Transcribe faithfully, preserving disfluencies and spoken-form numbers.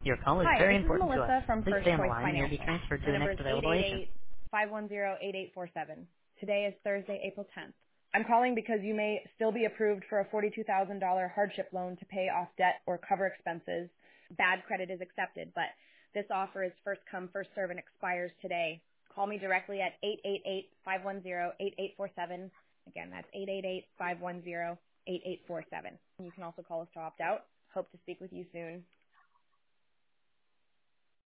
Your call is Hi, very this is important to us. Melissa from Please First stay on the Choice line and you'll be Financial. transferred My to the number next is available agent. eight eight eight, five one zero, eight eight four seven. Today is Thursday, April tenth. I'm calling because you may still be approved for a forty-two thousand dollars hardship loan to pay off debt or cover expenses. Bad credit is accepted, but this offer is first come, first serve and expires today. Call me directly at eight eight eight, five one zero, eight eight four seven. Again, that's eight eight eight, five one zero, eight eight four seven. You can also call us to opt out. Hope to speak with you soon.